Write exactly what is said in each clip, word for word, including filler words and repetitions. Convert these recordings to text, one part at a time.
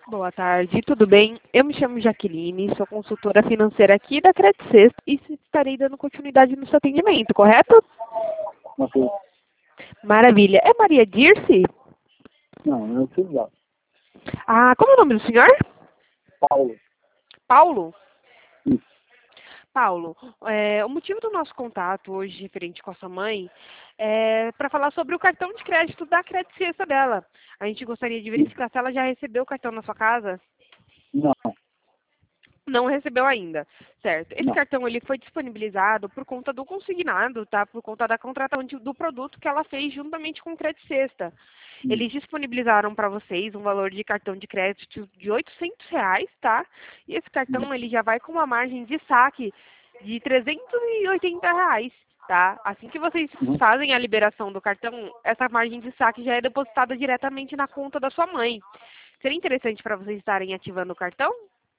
Boa tarde, tudo bem? Eu me chamo Jaqueline, sou consultora financeira aqui da Credit Sexta e estarei dando continuidade no seu atendimento, correto? Ok. Maravilha. É Maria Dirce? Não, não é filho dela. Ah, como é o nome do senhor? Paulo. Paulo? Isso. Paulo, é, o motivo do nosso contato hoje referente com a sua mãe é para falar sobre o cartão de crédito da Credit Sexta dela. A gente gostaria de verificar se ela já recebeu o cartão na sua casa. Não, Não recebeu ainda, certo? Esse não. cartão ele foi disponibilizado por conta do consignado, tá? Por conta da contratação de- do produto que ela fez juntamente com o Credit Sexta. Hum. Eles disponibilizaram para vocês um valor de cartão de crédito de oitocentos reais, tá? E esse cartão ele já vai com uma margem de saque de trezentos e oitenta reais, tá? Assim que vocês Uhum. fazem a liberação do cartão, essa margem de saque já é depositada diretamente na conta da sua mãe. Seria interessante para vocês estarem ativando o cartão?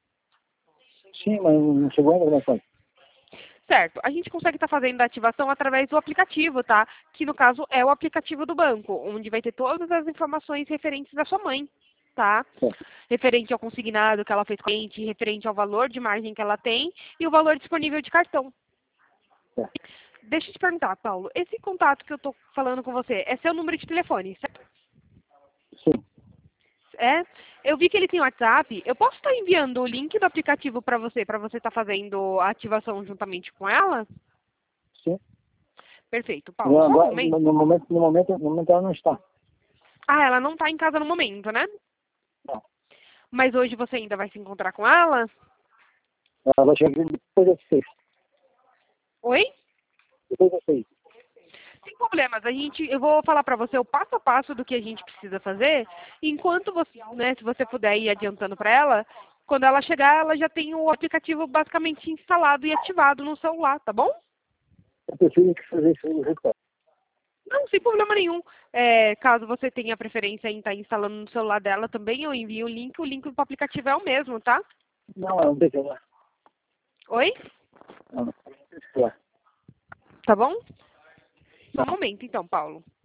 Sim, mas não chegou ainda a gravação. Certo. A gente consegue estar fazendo a ativação através do aplicativo, tá? Que no caso é o aplicativo do banco, onde vai ter todas as informações referentes à sua mãe, tá? Certo. Referente ao consignado que ela fez com a gente, referente ao valor de margem que ela tem e o valor disponível de cartão. Certo. Deixa eu te perguntar, Paulo, esse contato que eu tô falando com você é seu número de telefone, certo? Sim. É? Eu vi que ele tem WhatsApp. Eu posso estar enviando o link do aplicativo para você, para você estar fazendo a ativação juntamente com ela? Sim. Perfeito, Eu Paulo. Só um agora, momento. no, no momento, no momento, no momento ela não está. Ah, ela não está em casa no momento, né? Não. Mas hoje você ainda vai se encontrar com ela? Ela vai chegar depois das seis. Oi? Depois das seis. Sem problemas. A gente, eu vou falar para você o passo a passo do que a gente precisa fazer. Enquanto você, né, se você puder ir adiantando para ela, quando ela chegar, ela já tem o aplicativo basicamente instalado e ativado no celular, tá bom? Eu prefiro que fazer isso do jeito que é. Não, sem problema nenhum. É, caso você tenha preferência em estar instalando no celular dela também, eu envio o link. O link do aplicativo é o mesmo, tá? Não, é um celular. Oi? Não, não. Celular. Tá bom? Só um momento, então, Paulo.